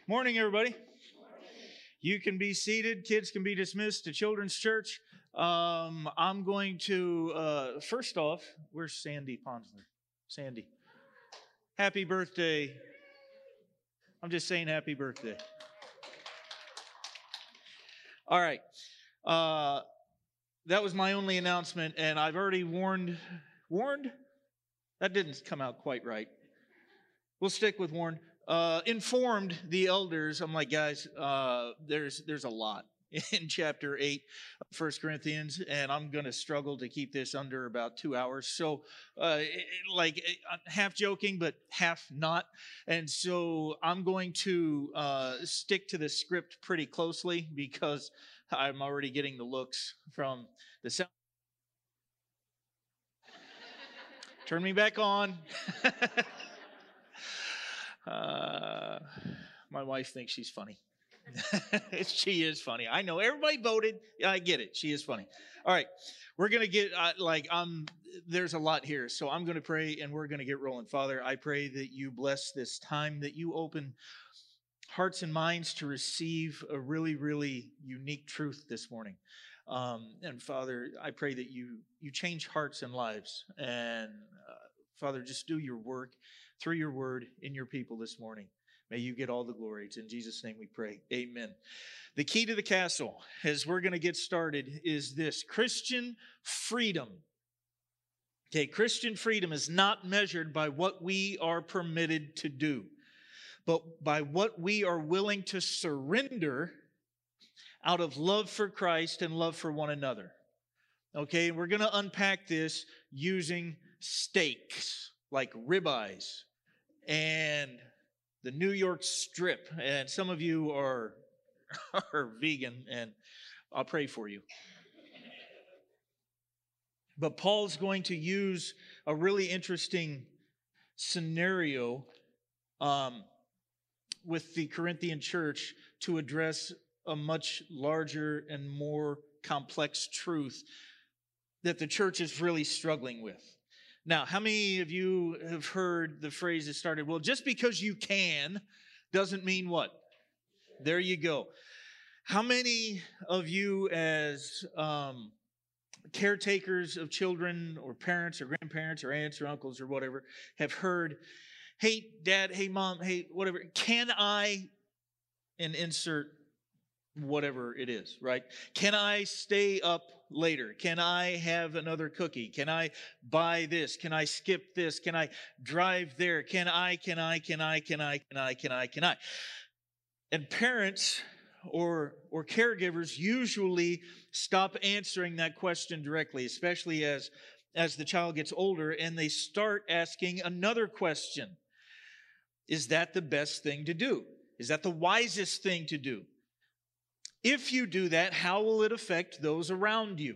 Morning, everybody. You can be seated. Kids can be dismissed to Children's Church. I'm going to, first off, where's Sandy Ponsler? Sandy. Happy birthday. I'm just saying happy birthday. All right. That was my only announcement, and I've already warned? That didn't come out quite right. We'll stick with warned. Informed the elders. I'm like, guys, there's a lot in chapter 8 of 1 Corinthians, and I'm going to struggle to keep this under about 2 hours. So, half joking, but half not. And so I'm going to stick to the script pretty closely because I'm already getting the looks from the sound. Turn me back on. My wife thinks she's funny. She is funny. I know everybody voted. I get it. She is funny. All right. We're going to get there's a lot here. So I'm going to pray and we're going to get rolling. Father, I pray that you bless this time, that you open hearts and minds to receive a really, really unique truth this morning. And Father, I pray that you change hearts and lives. And Father, just do your work through your word in your people this morning. May you get all the glory. It's in Jesus' name we pray. Amen. The key to the castle, as we're going to get started, is this: Christian freedom. Okay, Christian freedom is not measured by what we are permitted to do, but by what we are willing to surrender out of love for Christ and love for one another. Okay, we're going to unpack this using steaks like ribeyes and the New York strip. And some of you are vegan, and I'll pray for you. But Paul's going to use a really interesting scenario with the Corinthian church to address a much larger and more complex truth that the church is really struggling with. Now, how many of you have heard the phrase that started, well, just because you can doesn't mean what? There you go. How many of you as caretakers of children or parents or grandparents or aunts or uncles or whatever have heard, hey, dad, hey, mom, hey, whatever, can I, and insert whatever it is, right? Can I stay up later? Can I have another cookie? Can I buy this? Can I skip this? Can I drive there? Can I? And parents or caregivers usually stop answering that question directly, especially as the child gets older, and they start asking another question. Is that the best thing to do? Is that the wisest thing to do? If you do that, how will it affect those around you?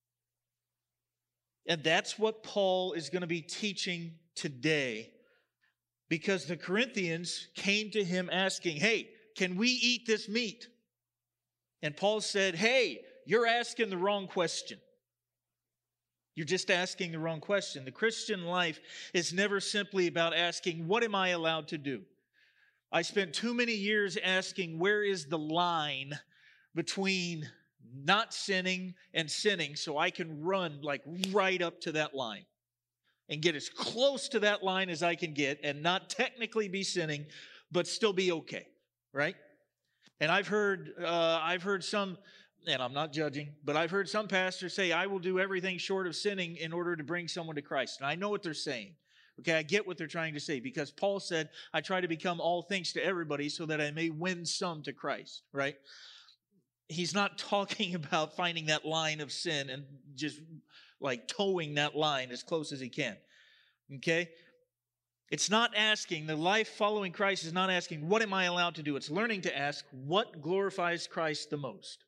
And that's what Paul is going to be teaching today, because the Corinthians came to him asking, hey, can we eat this meat? And Paul said, hey, you're asking the wrong question. You're just asking the wrong question. The Christian life is never simply about asking, what am I allowed to do? I spent too many years asking, where is the line between not sinning and sinning, so I can run like right up to that line and get as close to that line as I can get and not technically be sinning, but still be okay, right? And I've heard some, and I'm not judging, but I've heard some pastors say, I will do everything short of sinning in order to bring someone to Christ. And I know what they're saying. Okay, I get what they're trying to say, because Paul said, I try to become all things to everybody so that I may win some to Christ, right? He's not talking about finding that line of sin and just like towing that line as close as he can. Okay? It's not asking, the life following Christ is not asking, what am I allowed to do? It's learning to ask, what glorifies Christ the most?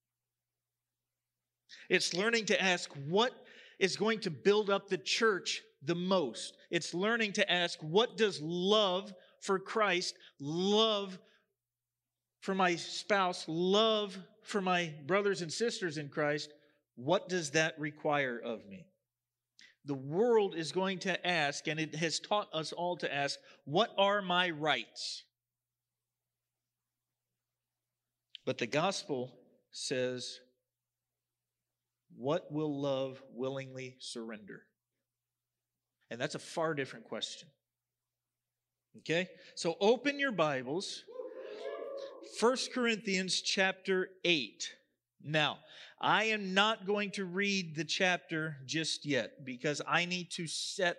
It's learning to ask, what is going to build up the church the most? It's learning to ask, what does love for Christ, love for my spouse, love for my brothers and sisters in Christ, what does that require of me? The world is going to ask, and it has taught us all to ask, what are my rights? But the gospel says, what will love willingly surrender? And that's a far different question. Okay? So open your Bibles. 1 Corinthians chapter 8. Now, I am not going to read the chapter just yet because I need to set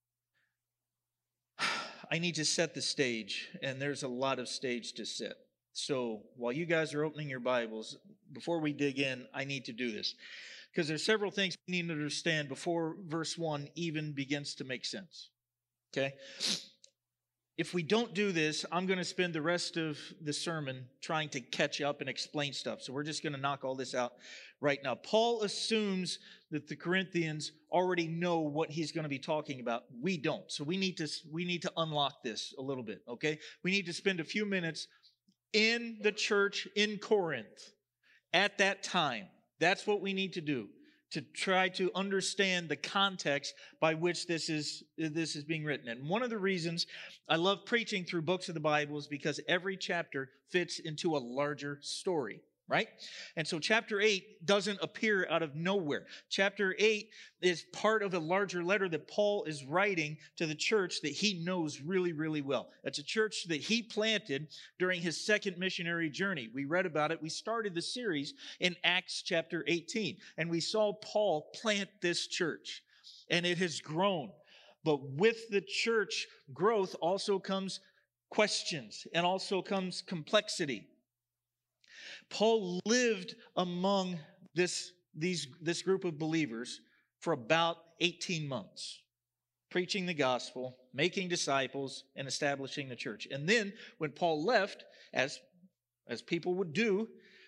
the stage, and there's a lot of stage to set. So while you guys are opening your Bibles, before we dig in, I need to do this because there's several things we need to understand before verse 1 even begins to make sense. Okay? If we don't do this, I'm going to spend the rest of the sermon trying to catch up and explain stuff. So we're just going to knock all this out right now. Paul assumes that the Corinthians already know what he's going to be talking about. We don't. So we need to unlock this a little bit, okay? We need to spend a few minutes in the church in Corinth at that time. That's what we need to do, to try to understand the context by which this is being written. And one of the reasons I love preaching through books of the Bible is because every chapter fits into a larger story, right? And so chapter 8 doesn't appear out of nowhere. Chapter 8 is part of a larger letter that Paul is writing to the church that he knows really, really well. It's a church that he planted during his second missionary journey. We read about it. We started the series in Acts chapter 18, and we saw Paul plant this church, and it has grown. But with the church growth also comes questions and also comes complexity. Paul lived among this group of believers for about 18 months, preaching the gospel, making disciples, and establishing the church. And then when Paul left, as people would do,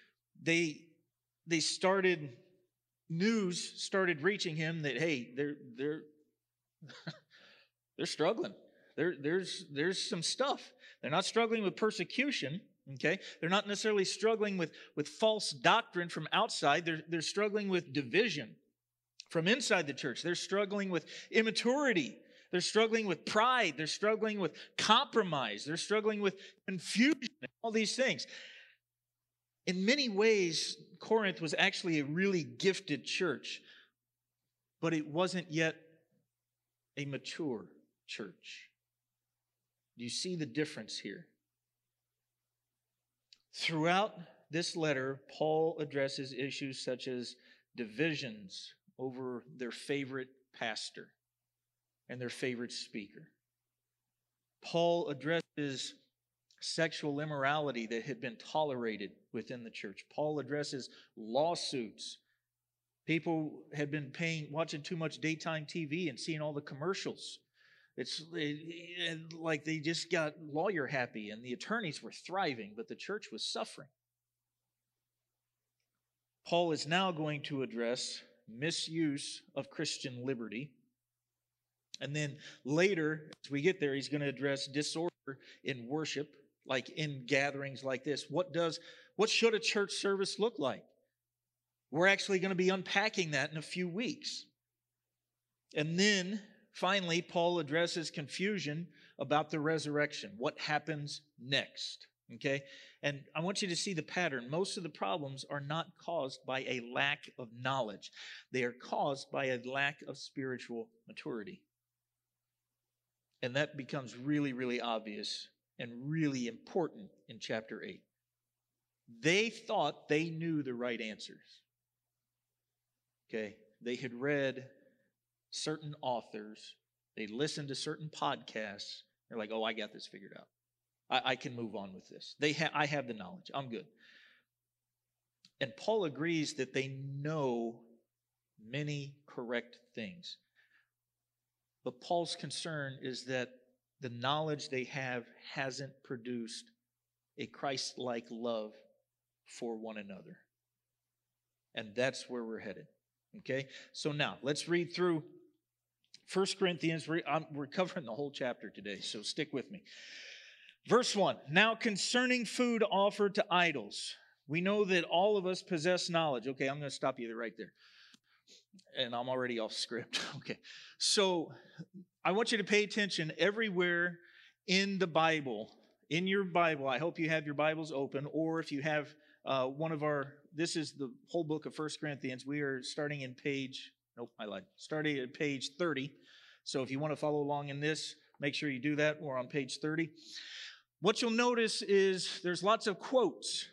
news started reaching him that, hey, they're struggling. There's some stuff. They're not struggling with persecution. Okay, they're not necessarily struggling with false doctrine from outside. They're struggling with division from inside the church. They're struggling with immaturity. They're struggling with pride. They're struggling with compromise. They're struggling with confusion. All these things. In many ways, Corinth was actually a really gifted church, but it wasn't yet a mature church. Do you see the difference here? Throughout this letter, Paul addresses issues such as divisions over their favorite pastor and their favorite speaker. Paul addresses sexual immorality that had been tolerated within the church. Paul addresses lawsuits. People had been watching too much daytime TV and seeing all the commercials. It's like they just got lawyer happy and the attorneys were thriving, but the church was suffering. Paul is now going to address misuse of Christian liberty. And then later, as we get there, he's going to address disorder in worship, like in gatherings like this. What should a church service look like? We're actually going to be unpacking that in a few weeks. And then finally, Paul addresses confusion about the resurrection. What happens next? Okay? And I want you to see the pattern. Most of the problems are not caused by a lack of knowledge. They are caused by a lack of spiritual maturity. And that becomes really, really obvious and really important in chapter 8. They thought they knew the right answers. Okay? They had read certain authors, they listened to certain podcasts. They're like, oh, I got this figured out. I can move on with this. I have the knowledge. I'm good. And Paul agrees that they know many correct things. But Paul's concern is that the knowledge they have hasn't produced a Christ-like love for one another. And that's where we're headed. Okay? So now, let's read through 1 Corinthians. We're covering the whole chapter today, so stick with me. Verse 1, now concerning food offered to idols, we know that all of us possess knowledge. Okay, I'm going to stop you right there. And I'm already off script. Okay, so I want you to pay attention everywhere in the Bible. in your Bible, I hope you have your Bibles open, or if you have this is the whole book of 1 Corinthians. We are starting in starting at page 30. So if you want to follow along in this, make sure you do that. We're on page 30. What you'll notice is there's lots of quotes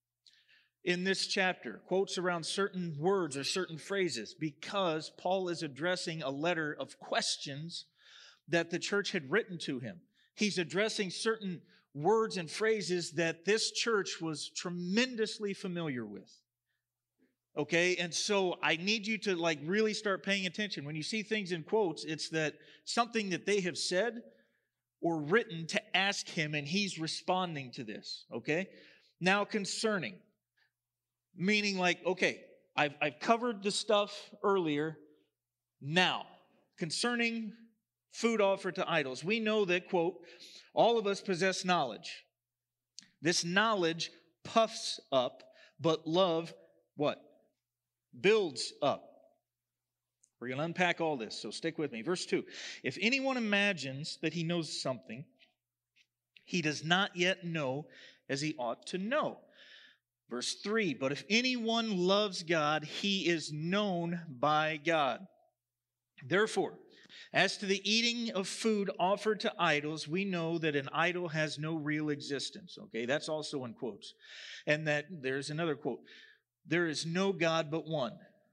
in this chapter, quotes around certain words or certain phrases, because Paul is addressing a letter of questions that the church had written to him. He's addressing certain words and phrases that this church was tremendously familiar with. Okay, and so I need you to really start paying attention. When you see things in quotes, it's that something that they have said or written to ask him, and he's responding to this. Okay, now concerning, meaning okay, I've covered the stuff earlier. Now, concerning food offered to idols, we know that, quote, all of us possess knowledge. This knowledge puffs up, but love, what? Builds up. We're going to unpack all this, so stick with me. Verse 2, if anyone imagines that he knows something, he does not yet know as he ought to know. Verse 3, but if anyone loves God, he is known by God. Therefore, as to the eating of food offered to idols, we know that an idol has no real existence. Okay, that's also in quotes. And that there's another quote. There is no God but one.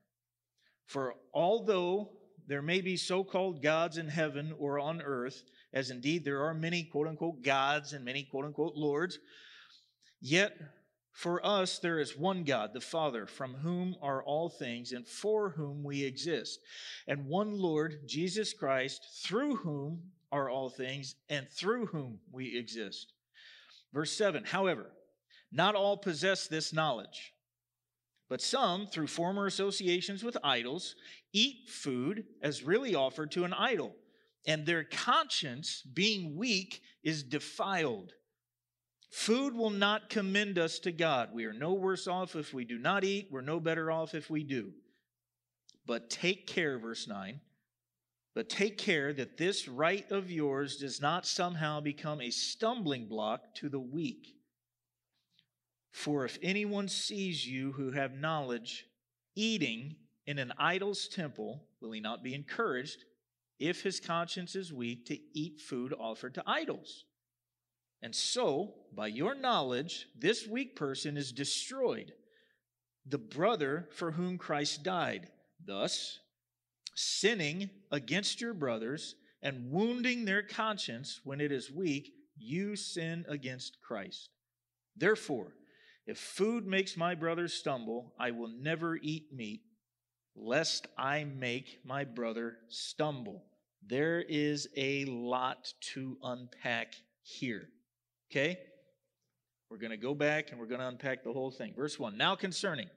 For although there may be so-called gods in heaven or on earth, as indeed there are many quote-unquote gods and many quote-unquote lords, yet for us there is one God, the Father, from whom are all things and for whom we exist, and one Lord, Jesus Christ, through whom are all things and through whom we exist. Verse 7, however, not all possess this knowledge, but some, through former associations with idols, eat food as really offered to an idol, and their conscience, being weak, is defiled. Food will not commend us to God. We are no worse off if we do not eat. We're no better off if we do. But take care, verse 9, but take care that this right of yours does not somehow become a stumbling block to the weak. For if anyone sees you who have knowledge eating in an idol's temple, will he not be encouraged, if his conscience is weak, to eat food offered to idols? And so, by your knowledge, this weak person is destroyed, the brother for whom Christ died. Thus, sinning against your brothers and wounding their conscience when it is weak, you sin against Christ. Therefore, if food makes my brothers stumble, I will never eat meat, lest I make my brother stumble. There is a lot to unpack here. Okay? We're going to go back and we're going to unpack the whole thing. Verse 1, now concerning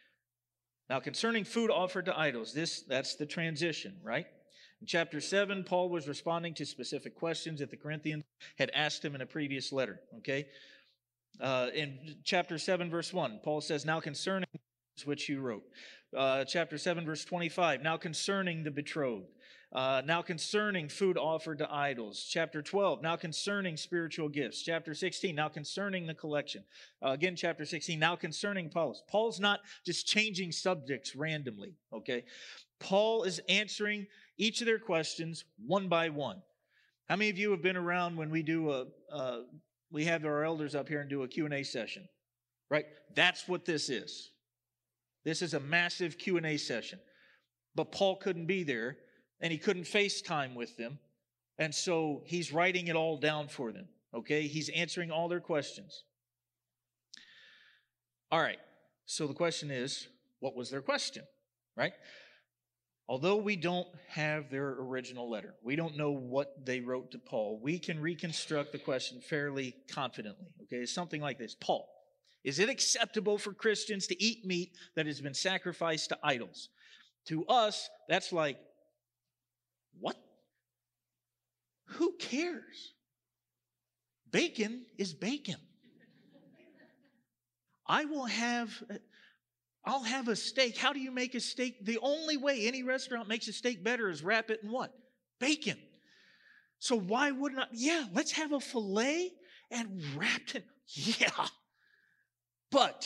food offered to idols. That's the transition, right? In chapter 7, Paul was responding to specific questions that the Corinthians had asked him in a previous letter, okay? In chapter 7, verse 1, Paul says, now concerning which you wrote. Chapter 7, verse 25, now concerning the betrothed. Now concerning food offered to idols. Chapter 12, now concerning spiritual gifts. Chapter 16, now concerning the collection. Again, chapter 16, now concerning Paul's. Paul's not just changing subjects randomly, okay? Paul is answering each of their questions one by one. How many of you have been around when we do we have our elders up here and do a Q&A session, right? That's what this is. This is a massive Q&A session. But Paul couldn't be there, and he couldn't FaceTime with them. And so he's writing it all down for them, okay? He's answering all their questions. All right, so the question is, what was their question, right? Although we don't have their original letter, we don't know what they wrote to Paul, we can reconstruct the question fairly confidently, okay? It's something like this. Paul, is it acceptable for Christians to eat meat that has been sacrificed to idols? To us, that's like, what? Who cares? Bacon is bacon. I'll have a steak. How do you make a steak? The only way any restaurant makes a steak better is wrap it in what? Bacon. So why wouldn't I? Yeah, let's have a filet and wrapped him. Yeah. But,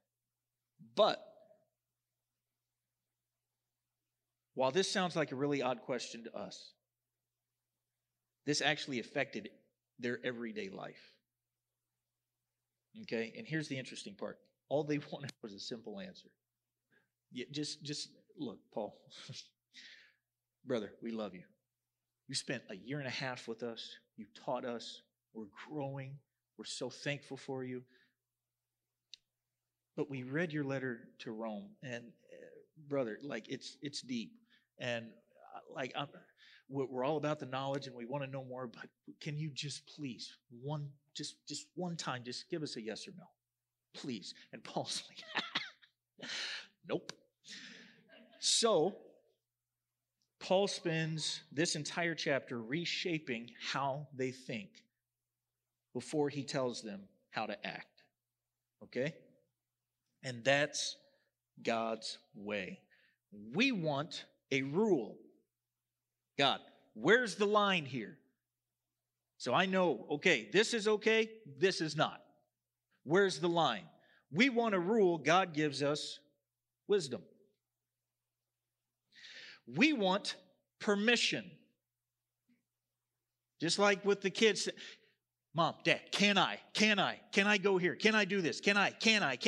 while this sounds like a really odd question to us, this actually affected their everyday life. Okay? And here's the interesting part. All they wanted was a simple answer. Yeah, just look, Paul. Brother, we love you. You spent a year and a half with us. You taught us. We're growing. We're so thankful for you. But we read your letter to Rome, and brother, like it's deep, and we're all about the knowledge, and we want to know more. But can you just please just one time, just give us a yes or no, please? And Paul's like, nope. So Paul spends this entire chapter reshaping how they think before he tells them how to act. Okay? And that's God's way. We want a rule. God, where's the line here? So I know, okay, this is okay, this is not. Where's the line? We want a rule. God gives us wisdom. We want permission. Just like with the kids. Mom, Dad, can I go here? Can I do this? Can I?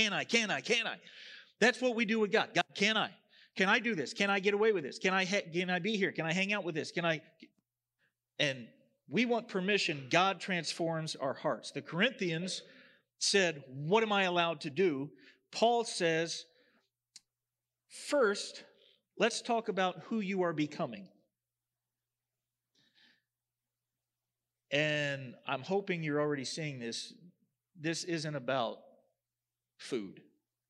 That's what we do with God. God, can I do this? Can I get away with this? Can I be here? Can I hang out with this? And we want permission. God transforms our hearts. The Corinthians said, what am I allowed to do? Paul says, first, let's talk about who you are becoming. And I'm hoping you're already seeing this. This isn't about food.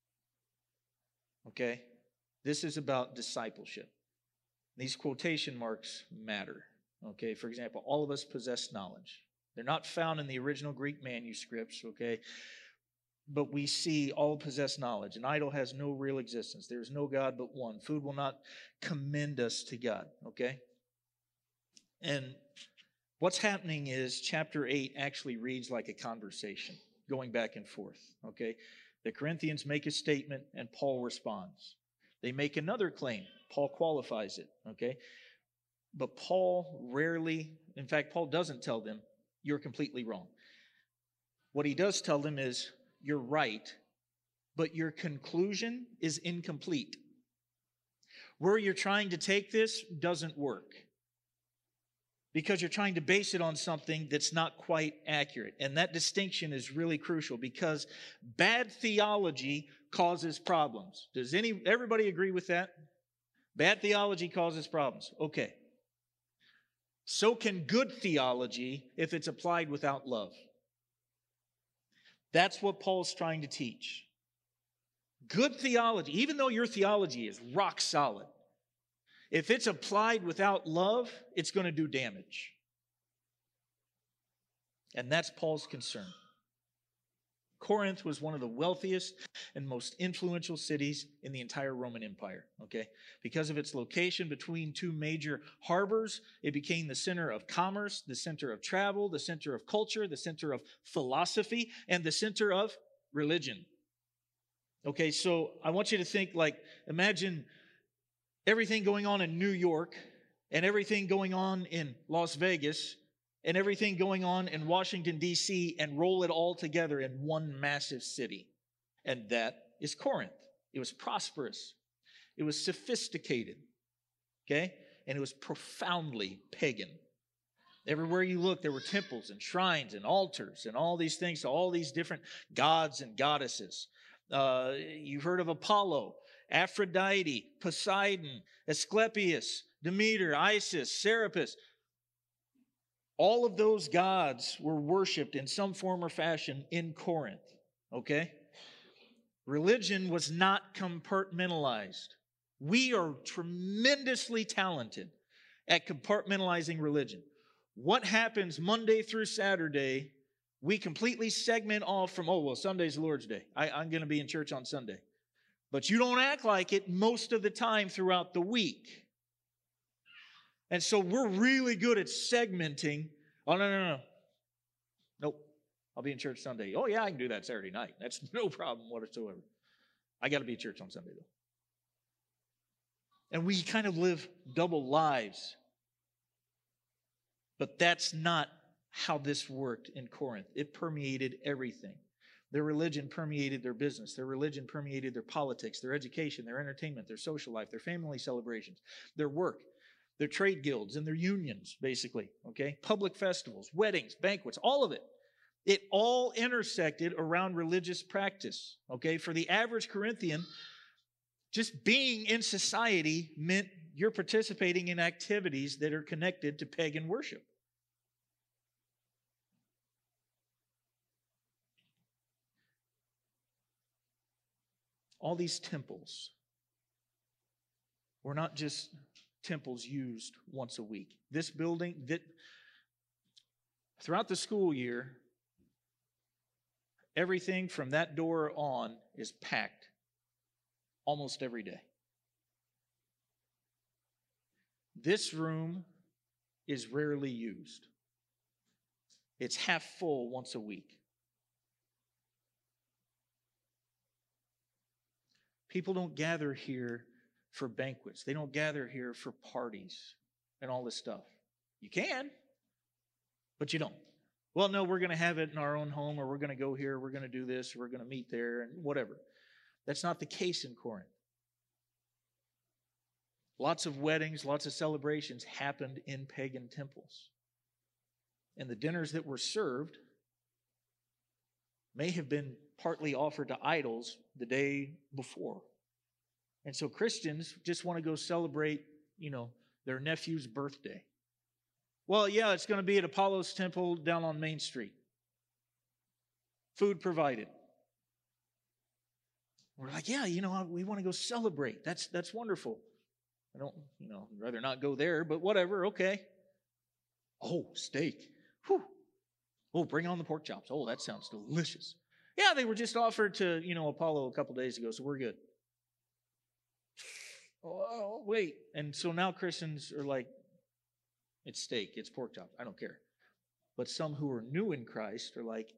Okay? This is about discipleship. These quotation marks matter. Okay? For example, all of us possess knowledge. They're not found in the original Greek manuscripts, okay? But we see all possess knowledge. An idol has no real existence. There is no God but one. Food will not commend us to God, okay? And what's happening is chapter 8 actually reads like a conversation, going back and forth, okay? The Corinthians make a statement and Paul responds. They make another claim. Paul qualifies it, okay? But Paul in fact, Paul doesn't tell them, you're completely wrong. What he does tell them is, you're right, but your conclusion is incomplete. Where you're trying to take this doesn't work. Because you're trying to base it on something that's not quite accurate. And that distinction is really crucial because bad theology causes problems. Does everybody agree with that? Bad theology causes problems. Okay. So can good theology if it's applied without love. That's what Paul's trying to teach. Good theology, even though your theology is rock solid, if it's applied without love, it's going to do damage. And that's Paul's concern. Corinth was one of the wealthiest and most influential cities in the entire Roman Empire, okay? Because of its location between two major harbors, it became the center of commerce, the center of travel, the center of culture, the center of philosophy, and the center of religion. Okay, so I want you to think imagine everything going on in New York and everything going on in Las Vegas and everything going on in Washington, D.C., and roll it all together in one massive city. And that is Corinth. It was prosperous. It was sophisticated. Okay? And it was profoundly pagan. Everywhere you look, there were temples and shrines and altars and all these things to all these different gods and goddesses. You've heard of Apollo, Aphrodite, Poseidon, Asclepius, Demeter, Isis, Serapis. All of those gods were worshipped in some form or fashion in Corinth, okay? Religion was not compartmentalized. We are tremendously talented at compartmentalizing religion. What happens Monday through Saturday, we completely segment off from, Sunday's the Lord's Day. I'm going to be in church on Sunday. But you don't act like it most of the time throughout the week. And so we're really good at segmenting. Oh, no. Nope. I'll be in church Sunday. Oh, yeah, I can do that Saturday night. That's no problem whatsoever. I got to be at church on Sunday, though. And we kind of live double lives. But that's not how this worked in Corinth. It permeated everything. Their religion permeated their business. Their religion permeated their politics, their education, their entertainment, their social life, their family celebrations, their work, their trade guilds, and their unions, basically. Okay? Public festivals, weddings, banquets, all of it. It all intersected around religious practice. Okay? For the average Corinthian, just being in society meant you're participating in activities that are connected to pagan worship. All these temples were not just temples used once a week. This building, throughout the school year, everything from that door on is packed almost every day. This room is rarely used. It's half full once a week. People don't gather here for banquets. They don't gather here for parties and all this stuff. You can, but you don't. Well, no, we're going to have it in our own home, or we're going to go here, we're going to do this, or we're going to meet there, and whatever. That's not the case in Corinth. Lots of weddings, lots of celebrations happened in pagan temples. And the dinners that were served may have been partly offered to idols the day before. And so Christians just want to go celebrate, their nephew's birthday. Well, yeah, it's going to be at Apollo's temple down on Main Street. Food provided. We're like, yeah, we want to go celebrate. That's wonderful. I don't, I'd rather not go there, but whatever, okay. Oh, steak. Whew. Oh, bring on the pork chops. Oh, that sounds delicious. Yeah, they were just offered to, Apollo a couple days ago, so we're good. Oh, wait. And so now Christians are like, it's steak, it's pork chops, I don't care. But some who are new in Christ are like,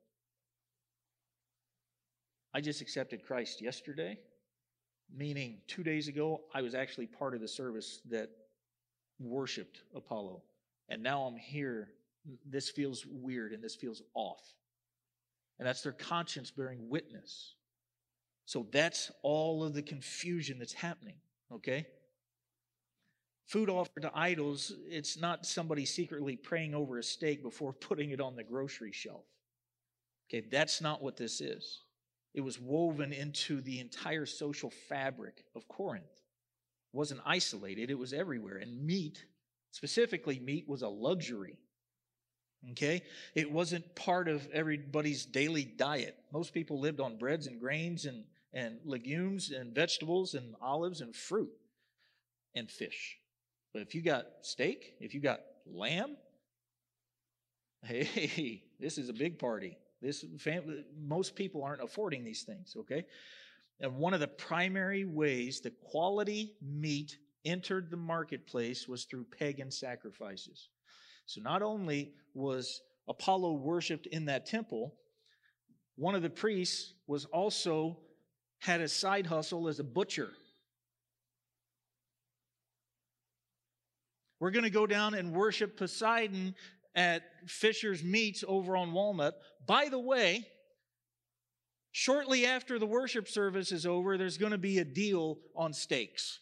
I just accepted Christ yesterday, meaning 2 days ago, I was actually part of the service that worshiped Apollo. And now I'm here. This feels weird and this feels off. And that's their conscience bearing witness. So that's all of the confusion that's happening, okay? Food offered to idols, it's not somebody secretly praying over a steak before putting it on the grocery shelf. Okay, that's not what this is. It was woven into the entire social fabric of Corinth. It wasn't isolated, it was everywhere. And meat, specifically meat, was a luxury. Okay? It wasn't part of everybody's daily diet. Most people lived on breads and grains and legumes and vegetables and olives and fruit and fish. But if you got steak, if you got lamb, hey, this is a big party. Most people aren't affording these things, okay? And one of the primary ways the quality meat entered the marketplace was through pagan sacrifices. So not only was Apollo worshipped in that temple, one of the priests was also had a side hustle as a butcher. We're going to go down and worship Poseidon at Fisher's Meats over on Walnut. By the way, shortly after the worship service is over, there's going to be a deal on steaks.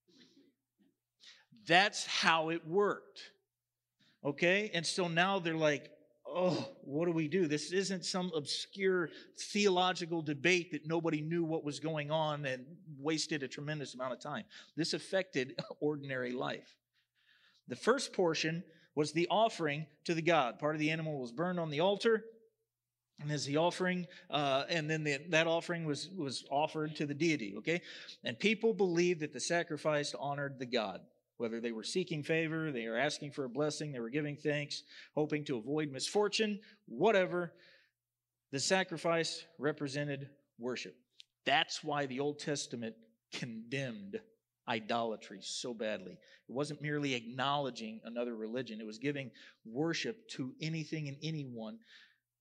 That's how it worked. Okay? And so now they're like, oh, what do we do? This isn't some obscure theological debate that nobody knew what was going on and wasted a tremendous amount of time. This affected ordinary life. The first portion was the offering to the god. Part of the animal was burned on the altar, and as the offering, and then that offering was offered to the deity, okay? And people believed that the sacrifice honored the god. Whether they were seeking favor, they were asking for a blessing, they were giving thanks, hoping to avoid misfortune, whatever, the sacrifice represented worship. That's why the Old Testament condemned idolatry so badly. It wasn't merely acknowledging another religion. It was giving worship to anything and anyone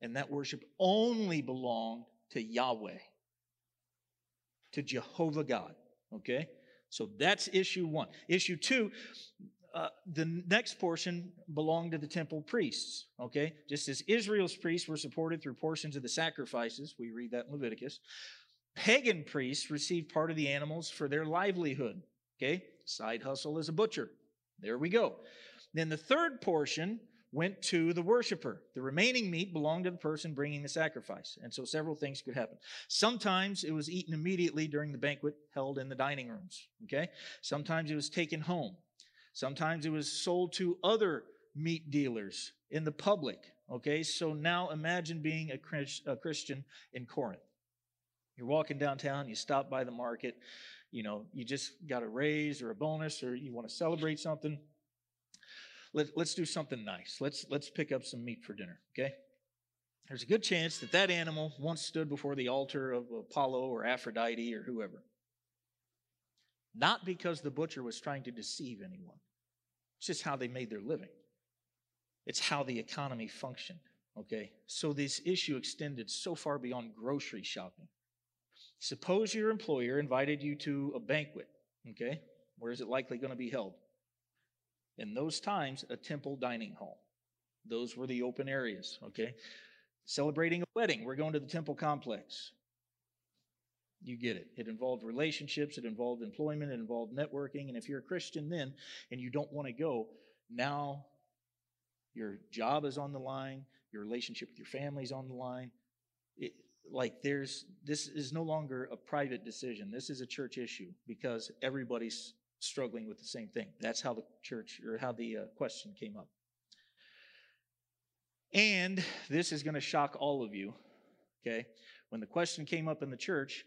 And that worship only belonged to Yahweh, to Jehovah God. Okay? So that's issue one. Issue two, the next portion belonged to the temple priests. Okay? Just as Israel's priests were supported through portions of the sacrifices, we read that in Leviticus, pagan priests received part of the animals for their livelihood. Okay? Side hustle as a butcher. There we go. Then the third portion went to the worshiper. The remaining meat belonged to the person bringing the sacrifice. And so several things could happen. Sometimes it was eaten immediately during the banquet held in the dining rooms. Okay? Sometimes it was taken home. Sometimes it was sold to other meat dealers in the public. Okay? So now imagine being a Christian in Corinth. You're walking downtown, you stop by the market, you just got a raise or a bonus, or you want to celebrate something. Let's do something nice. Let's pick up some meat for dinner, okay? There's a good chance that animal once stood before the altar of Apollo or Aphrodite or whoever. Not because the butcher was trying to deceive anyone. It's just how they made their living. It's how the economy functioned, okay? So this issue extended so far beyond grocery shopping. Suppose your employer invited you to a banquet, okay? Where is it likely going to be held? In those times, a temple dining hall. Those were the open areas, okay? Celebrating a wedding, we're going to the temple complex. You get it. It involved relationships, it involved employment, it involved networking, and if you're a Christian then, and you don't want to go, now your job is on the line, your relationship with your family is on the line. This is no longer a private decision. This is a church issue because everybody's struggling with the same thing. That's how the question came up. And this is going to shock all of you, okay? When the question came up in the church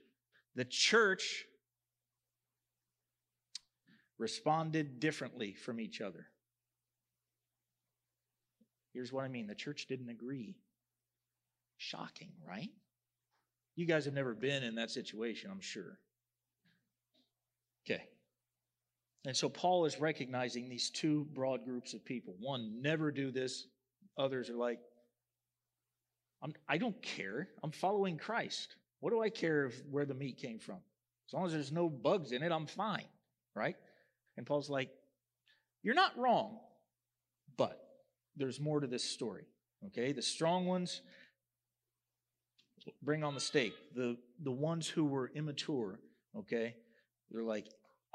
responded differently from each other. Here's what I mean. The church didn't agree. Shocking, right? You guys have never been in that situation, I'm sure. Okay. And so Paul is recognizing these two broad groups of people. One, never do this. Others are like, I don't care. I'm following Christ. What do I care where the meat came from? As long as there's no bugs in it, I'm fine, right? And Paul's like, you're not wrong, but there's more to this story, okay? The strong ones bring on the stake. The ones who were immature, okay? They're like,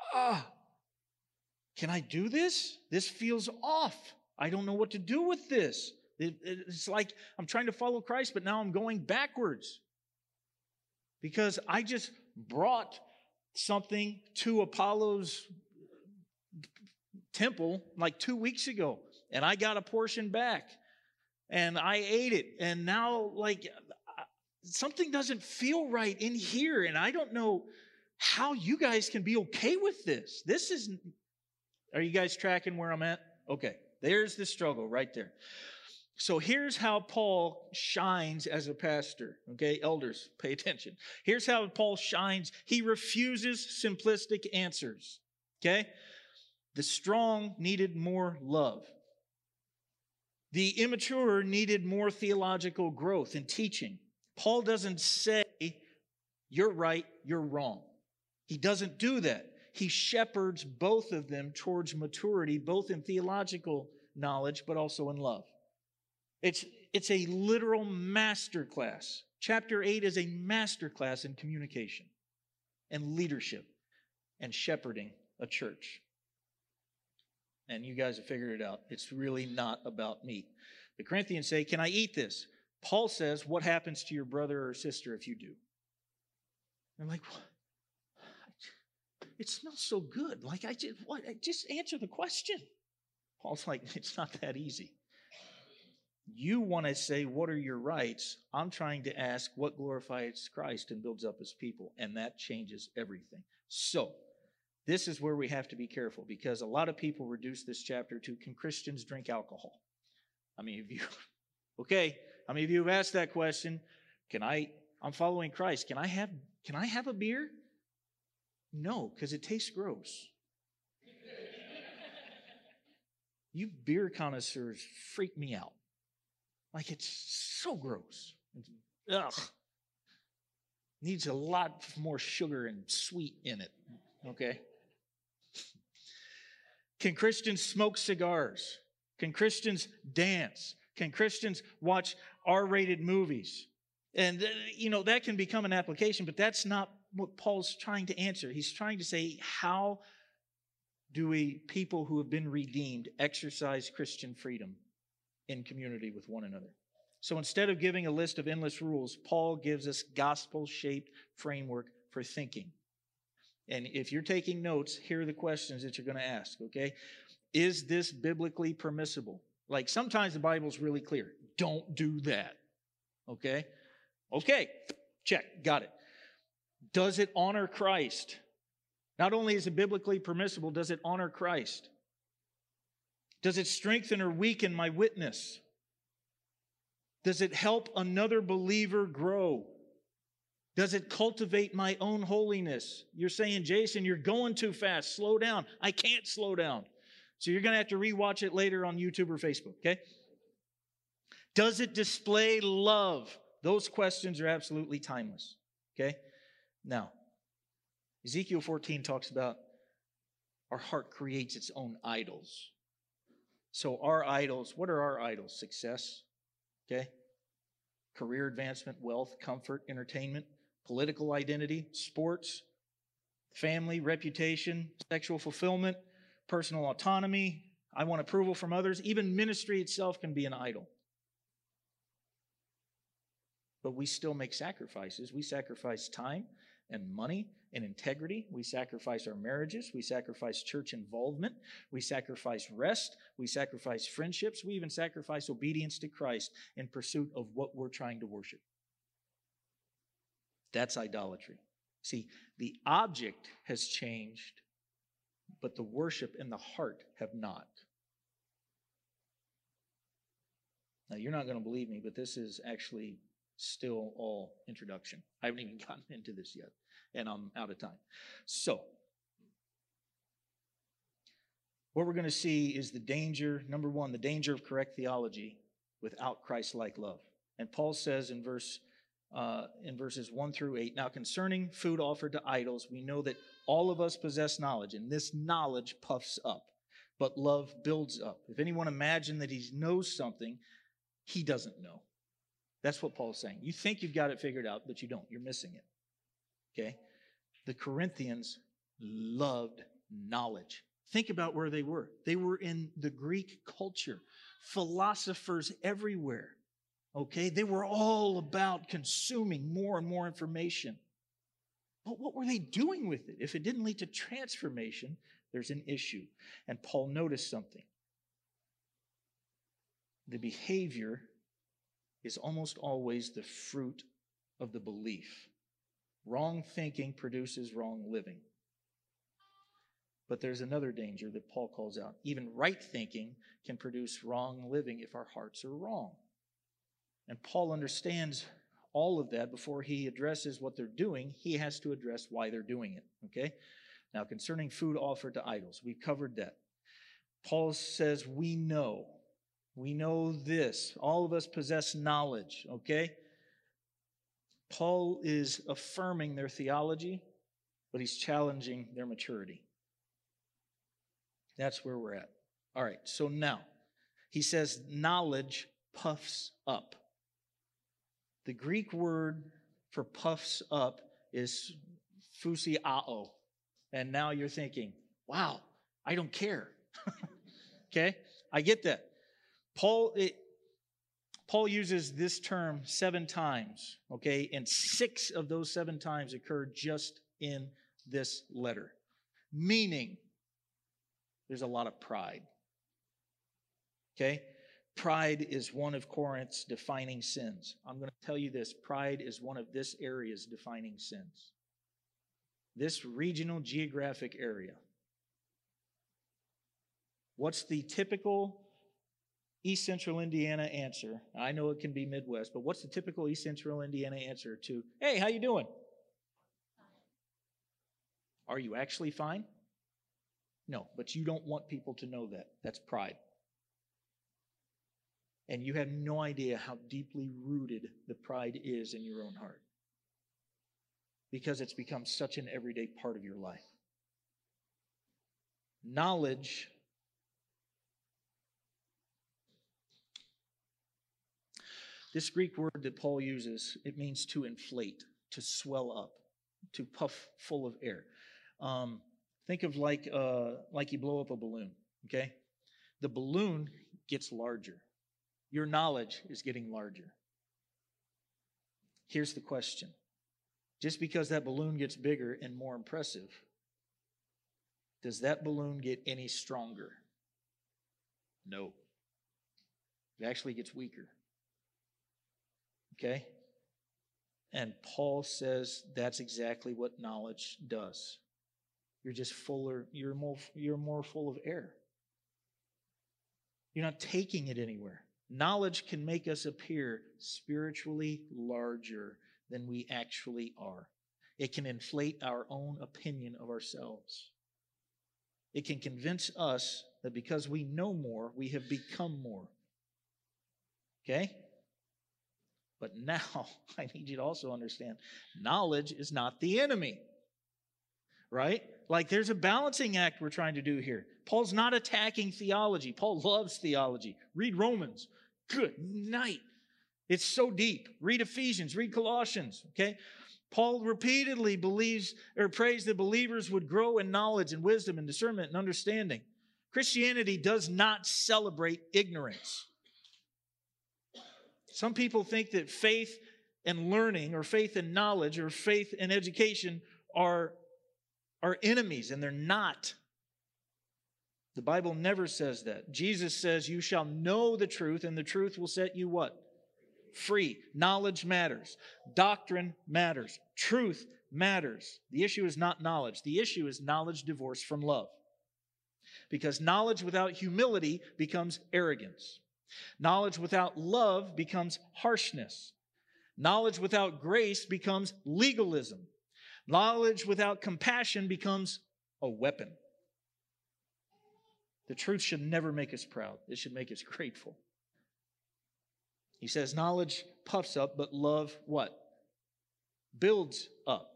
can I do this? This feels off. I don't know what to do with this. It's like I'm trying to follow Christ, but now I'm going backwards. Because I just brought something to Apollo's temple like 2 weeks ago, and I got a portion back, and I ate it, and now something doesn't feel right in here, and I don't know how you guys can be okay with this. Are you guys tracking where I'm at? Okay, there's the struggle right there. So here's how Paul shines as a pastor. Okay, elders, pay attention. Here's how Paul shines. He refuses simplistic answers. Okay? The strong needed more love. The immature needed more theological growth and teaching. Paul doesn't say, you're right, you're wrong. He doesn't do that. He shepherds both of them towards maturity, both in theological knowledge, but also in love. It's a literal masterclass. Chapter 8 is a masterclass in communication and leadership and shepherding a church. And you guys have figured it out. It's really not about meat. The Corinthians say, can I eat this? Paul says, what happens to your brother or sister if you do? They're like, what? It smells so good. Just answer the question. Paul's like, it's not that easy. You want to say, what are your rights? I'm trying to ask what glorifies Christ and builds up his people. And that changes everything. So, this is where we have to be careful because a lot of people reduce this chapter to, can Christians drink alcohol? I mean, okay, how many of you have asked that question? I'm following Christ. Can I have a beer? No, because it tastes gross. You beer connoisseurs freak me out. Like it's so gross. Ugh. Needs a lot more sugar and sweet in it. Okay? Can Christians smoke cigars? Can Christians dance? Can Christians watch R-rated movies? And, that can become an application, but that's not what Paul's trying to answer. He's trying to say, how do we, people who have been redeemed, exercise Christian freedom in community with one another? So instead of giving a list of endless rules, Paul gives us gospel-shaped framework for thinking. And if you're taking notes, here are the questions that you're going to ask, okay? Is this biblically permissible? Like sometimes the Bible's really clear. Don't do that, okay? Okay, check, got it. Does it honor Christ? Not only is it biblically permissible, does it honor Christ? Does it strengthen or weaken my witness? Does it help another believer grow? Does it cultivate my own holiness? You're saying, Jason, you're going too fast. Slow down. I can't slow down. So you're going to have to rewatch it later on YouTube or Facebook, okay? Does it display love? Those questions are absolutely timeless, okay? Now, Ezekiel 14 talks about our heart creates its own idols. So our idols, what are our idols? Success, okay? Career advancement, wealth, comfort, entertainment, political identity, sports, family, reputation, sexual fulfillment, personal autonomy. I want approval from others. Even ministry itself can be an idol. But we still make sacrifices. We sacrifice time and money and integrity. We sacrifice our marriages. We sacrifice church involvement. We sacrifice rest. We sacrifice friendships. We even sacrifice obedience to Christ in pursuit of what we're trying to worship. That's idolatry. See, the object has changed, but the worship and the heart have not. Now, you're not going to believe me, but this is actually still all introduction. I haven't even gotten into this yet, and I'm out of time. So, what we're going to see is the danger, number one, the danger of correct theology without Christ-like love. And Paul says in verses 1 through 8, now concerning food offered to idols, we know that all of us possess knowledge, and this knowledge puffs up, but love builds up. If anyone imagines that he knows something, he doesn't know. That's what Paul's saying. You think you've got it figured out, but you don't. You're missing it. Okay? The Corinthians loved knowledge. Think about where they were. They were in the Greek culture. Philosophers everywhere. Okay? They were all about consuming more and more information. But what were they doing with it? If it didn't lead to transformation, there's an issue. And Paul noticed something. The behavior is almost always the fruit of the belief. Wrong thinking produces wrong living. But there's another danger that Paul calls out. Even right thinking can produce wrong living if our hearts are wrong. And Paul understands all of that before he addresses what they're doing. He has to address why they're doing it. Okay? Now, concerning food offered to idols, we covered that. Paul says, we know. We know this. All of us possess knowledge, okay? Paul is affirming their theology, but he's challenging their maturity. That's where we're at. All right, so now, he says knowledge puffs up. The Greek word for puffs up is phusiao. And now you're thinking, wow, I don't care. Okay? I get that. Paul uses this term 7 times, okay? And 6 of those 7 times occur just in this letter. Meaning, there's a lot of pride. Okay? Pride is one of Corinth's defining sins. I'm going to tell you this. Pride is one of this area's defining sins. This regional geographic area. What's the typical East Central Indiana answer? I know it can be Midwest, but what's the typical East Central Indiana answer to, hey, how you doing? Are you actually fine? No, but you don't want people to know that. That's pride. And you have no idea how deeply rooted the pride is in your own heart. Because it's become such an everyday part of your life. Knowledge this Greek word that Paul uses, it means to inflate, to swell up, to puff full of air. Think of like you blow up a balloon, okay? The balloon gets larger. Your knowledge is getting larger. Here's the question. Just because that balloon gets bigger and more impressive, does that balloon get any stronger? No. It actually gets weaker. Okay? And Paul says that's exactly what knowledge does. You're just fuller, you're more full of air. You're not taking it anywhere. Knowledge can make us appear spiritually larger than we actually are. It can inflate our own opinion of ourselves. It can convince us that because we know more, we have become more. Okay? But now, I need you to also understand, knowledge is not the enemy. Right? Like there's a balancing act we're trying to do here. Paul's not attacking theology. Paul loves theology. Read Romans. Good night. It's so deep. Read Ephesians. Read Colossians. Okay? Paul repeatedly believes or prays that believers would grow in knowledge and wisdom and discernment and understanding. Christianity does not celebrate ignorance. Some people think that faith and learning or faith and knowledge or faith and education are enemies, and they're not. The Bible never says that. Jesus says, you shall know the truth, and the truth will set you what? Free. Knowledge matters. Doctrine matters. Truth matters. The issue is not knowledge. The issue is knowledge divorced from love. Because knowledge without humility becomes arrogance. Knowledge without love becomes harshness. Knowledge without grace becomes legalism. Knowledge without compassion becomes a weapon. The truth should never make us proud. It should make us grateful. He says knowledge puffs up, but love what? Builds up.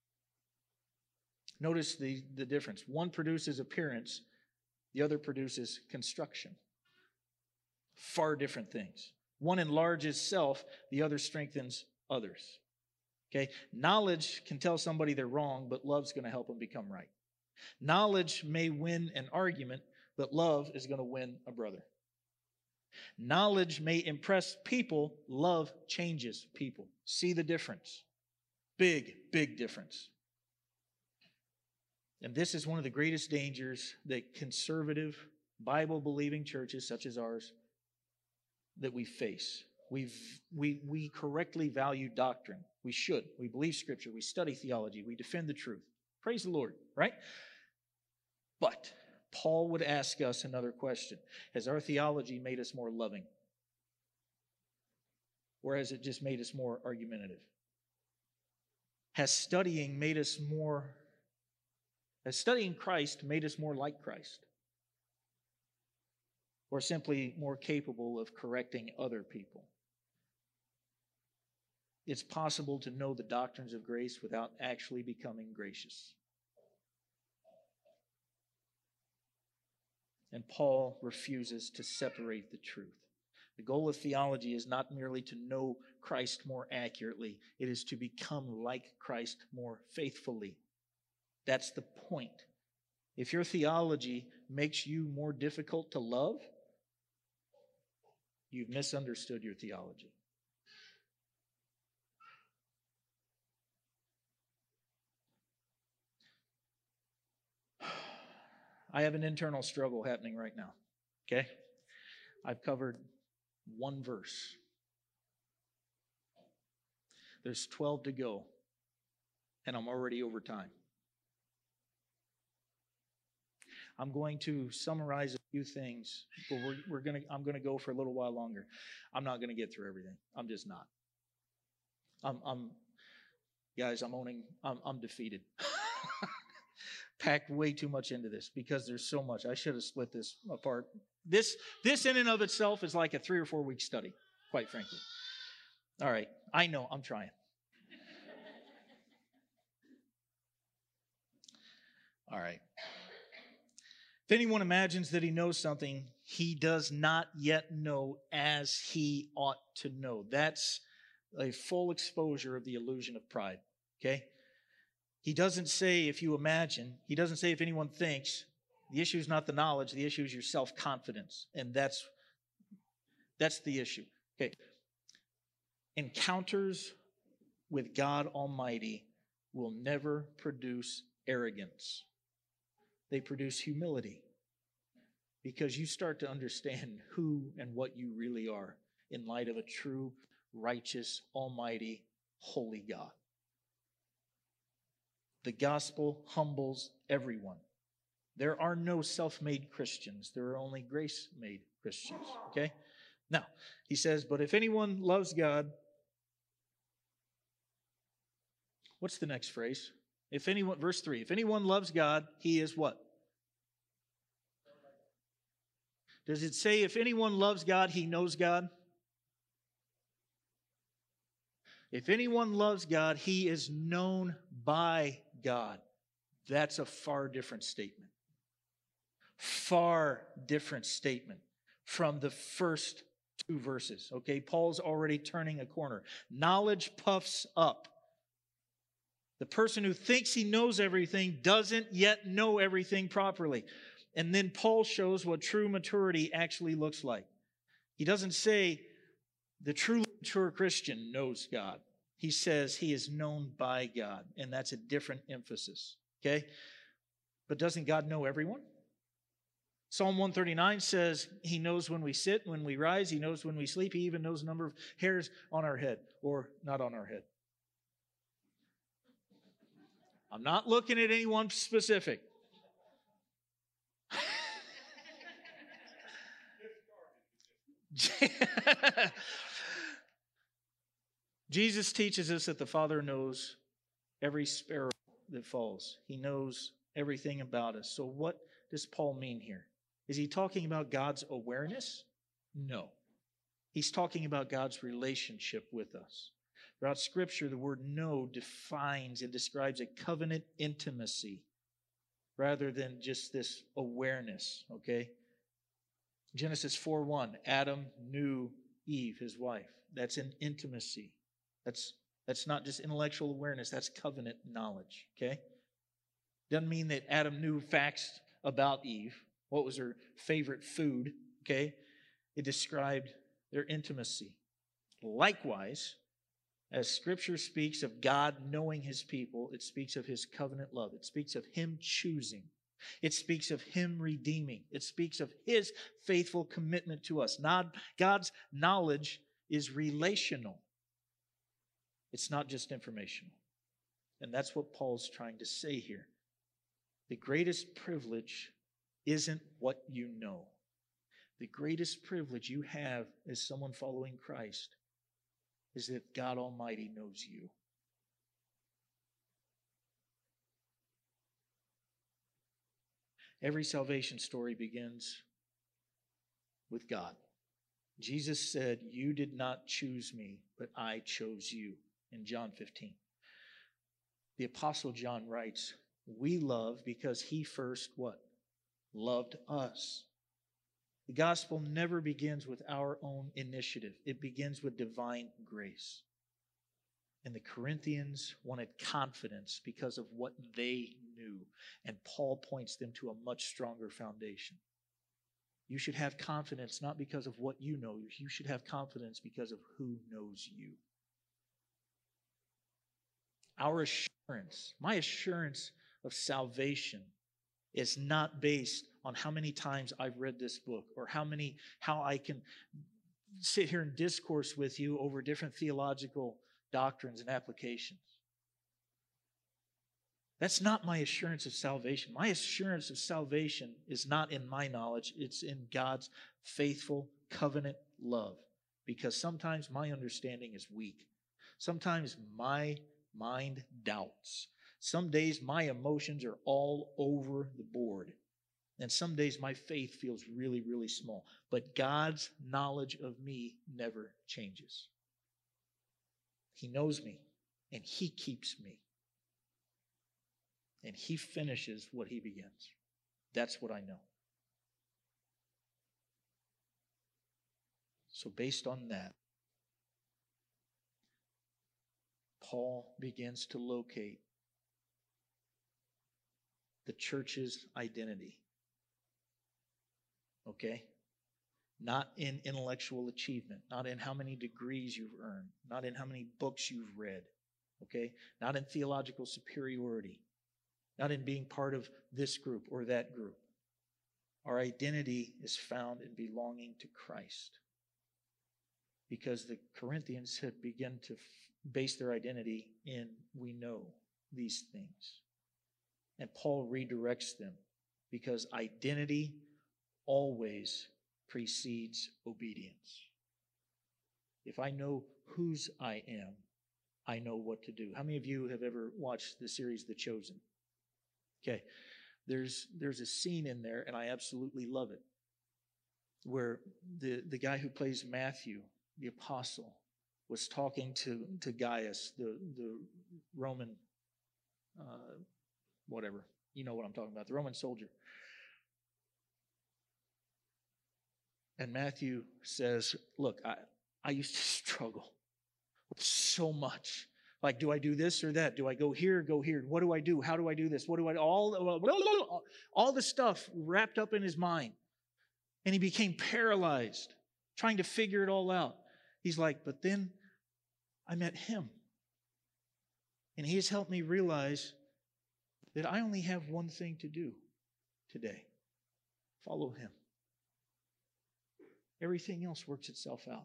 Notice the difference. One produces appearance, the other produces construction. Far different things. One enlarges self, the other strengthens others. Okay? Knowledge can tell somebody they're wrong, but love's going to help them become right. Knowledge may win an argument, but love is going to win a brother. Knowledge may impress people, love changes people. See the difference. Big, big difference. And this is one of the greatest dangers that conservative, Bible-believing churches such as ours that we face. We correctly value doctrine. We should. We believe Scripture. We study theology. We defend the truth. Praise the Lord, right? But Paul would ask us another question. Has our theology made us more loving? Or has it just made us more argumentative? Has studying Christ made us more like Christ? Or simply more capable of correcting other people? It's possible to know the doctrines of grace without actually becoming gracious. And Paul refuses to separate the truth. The goal of theology is not merely to know Christ more accurately. It is to become like Christ more faithfully. That's the point. If your theology makes you more difficult to love, you've misunderstood your theology. I have an internal struggle happening right now. Okay? I've covered one verse. There's 12 to go, and I'm already over time. I'm going to summarize a few things, but I'm going to go for a little while longer. I'm not going to get through everything. I'm just not. I'm defeated. packed way too much into this because there's so much. I should have split this apart. This in and of itself is like a 3 or 4 week study, quite frankly. All right, I know, I'm trying. All right. If anyone imagines that he knows something, he does not yet know as he ought to know. That's a full exposure of the illusion of pride, okay? He doesn't say if you imagine. He doesn't say if anyone thinks. The issue is not the knowledge. The issue is your self-confidence, and that's the issue, okay? Encounters with God Almighty will never produce arrogance. They produce humility because you start to understand who and what you really are in light of a true, righteous, almighty, holy God. The gospel humbles everyone. There are no self-made Christians. There are only grace-made Christians, okay? Now, he says, but if anyone loves God, what's the next phrase? If anyone, verse 3, if anyone loves God, he is what? Does it say if anyone loves God, he knows God? If anyone loves God, he is known by God. That's a far different statement. Far different statement from the first 2 verses. Okay, Paul's already turning a corner. Knowledge puffs up. The person who thinks he knows everything doesn't yet know everything properly. And then Paul shows what true maturity actually looks like. He doesn't say the truly mature Christian knows God. He says he is known by God, and that's a different emphasis, okay? But doesn't God know everyone? Psalm 139 says he knows when we sit, when we rise, he knows when we sleep, he even knows the number of hairs on our head, or not on our head. I'm not looking at anyone specific. Jesus teaches us that the Father knows every sparrow that falls. He knows everything about us. So what does Paul mean here? Is he talking about God's awareness? No. He's talking about God's relationship with us. Throughout Scripture, the word know defines and describes a covenant intimacy rather than just this awareness, okay? Genesis 4:1, Adam knew Eve, his wife. That's an intimacy. That's not just intellectual awareness, that's covenant knowledge, okay? Doesn't mean that Adam knew facts about Eve. What was her favorite food, okay? It described their intimacy. Likewise, as Scripture speaks of God knowing His people, it speaks of His covenant love. It speaks of Him choosing. It speaks of Him redeeming. It speaks of His faithful commitment to us. God's knowledge is relational. It's not just informational. And that's what Paul's trying to say here. The greatest privilege isn't what you know. The greatest privilege you have as someone following Christ is that God Almighty knows you. Every salvation story begins with God. Jesus said, "You did not choose me, but I chose you," in John 15. The Apostle John writes, "We love because He first" what? Loved us. The gospel never begins with our own initiative. It begins with divine grace. And the Corinthians wanted confidence because of what they knew. And Paul points them to a much stronger foundation. You should have confidence not because of what you know. You should have confidence because of who knows you. Our assurance, my assurance of salvation, is not based on how many times I've read this book or how I can sit here and discourse with you over different theological doctrines and applications. That's not my assurance of salvation. My assurance of salvation is not in my knowledge. It's in God's faithful covenant love. Because sometimes my understanding is weak. Sometimes my mind doubts. Some days my emotions are all over the board. And some days my faith feels really, really small. But God's knowledge of me never changes. He knows me, and He keeps me. And He finishes what He begins. That's what I know. So based on that, Paul begins to locate the church's identity. Okay? Not in intellectual achievement, not in how many degrees you've earned, not in how many books you've read, okay? Not in theological superiority, not in being part of this group or that group. Our identity is found in belonging to Christ. Because the Corinthians had begun to base their identity in, we know these things. And Paul redirects them because identity always precedes obedience. If I know whose I am, I know what to do. How many of you have ever watched the series The Chosen? Okay, there's a scene in there, and I absolutely love it, where the guy who plays Matthew, the apostle, was talking to Gaius, the Roman, whatever, you know what I'm talking about, the Roman soldier. And Matthew says, look, I used to struggle with so much. Like, do I do this or that? Do I go here or go here? What do I do? How do I do this? What do I, all the stuff wrapped up in his mind. And he became paralyzed, trying to figure it all out. He's like, but then I met Him. And He has helped me realize that I only have one thing to do today. Follow Him. Everything else works itself out.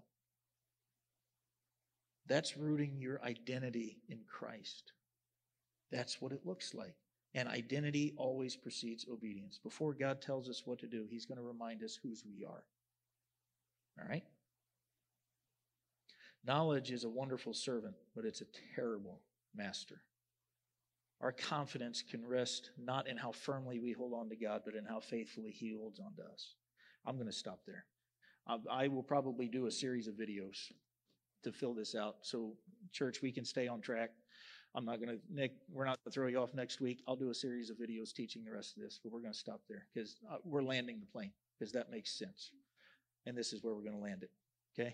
That's rooting your identity in Christ. That's what it looks like. And identity always precedes obedience. Before God tells us what to do, He's going to remind us whose we are. All right? Knowledge is a wonderful servant, but it's a terrible master. Our confidence can rest not in how firmly we hold on to God, but in how faithfully He holds on to us. I'm going to stop there. I will probably do a series of videos to fill this out. So, church, we can stay on track. We're not going to throw you off next week. I'll do a series of videos teaching the rest of this, but we're going to stop there because we're landing the plane because that makes sense. And this is where we're going to land it. Okay?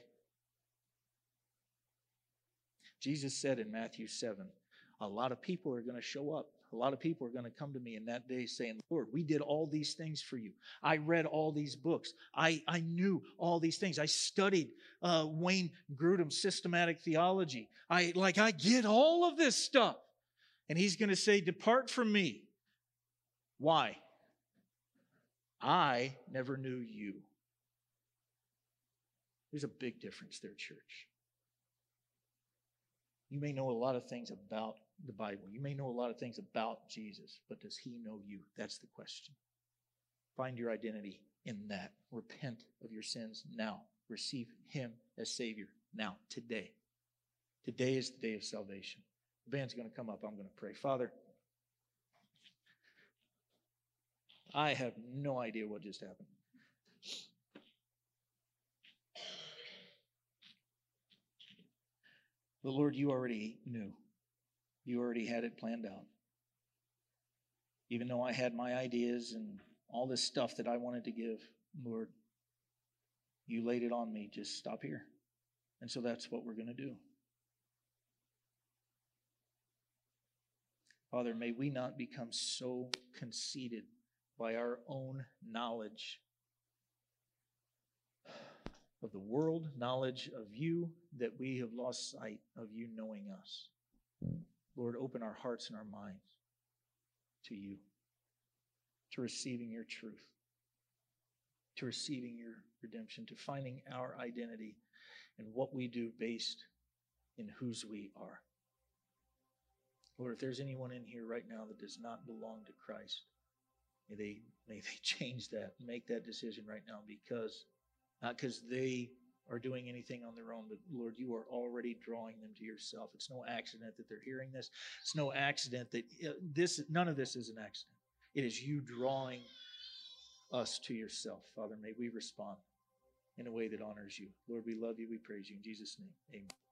Jesus said in Matthew 7, a lot of people are going to show up. A lot of people are going to come to me in that day saying, Lord, we did all these things for you. I read all these books. I knew all these things. I studied Wayne Grudem's systematic theology. I get all of this stuff. And He's going to say, depart from me. Why? I never knew you. There's a big difference there, church. You may know a lot of things about the Bible. You may know a lot of things about Jesus, but does He know you? That's the question. Find your identity in that. Repent of your sins now. Receive Him as Savior now, today. Today is the day of salvation. The band's going to come up. I'm going to pray. Father, I have no idea what just happened. But Lord, You already knew. You already had it planned out. Even though I had my ideas and all this stuff that I wanted to give, Lord, You laid it on me. Just stop here. And so that's what we're going to do. Father, may we not become so conceited by our own knowledge of the world, knowledge of You, that we have lost sight of You knowing us. Lord, open our hearts and our minds to You, to receiving Your truth, to receiving Your redemption, to finding our identity in what we do based in whose we are. Lord, if there's anyone in here right now that does not belong to Christ, may they change that, make that decision right now, not because they are doing anything on their own, but Lord, you are already drawing them to yourself. It's no accident that they're hearing this. It's no accident that none of this is an accident. It is you drawing us to yourself. Father, may we respond in a way that honors you. Lord, we love you. We praise you. In Jesus' name, amen.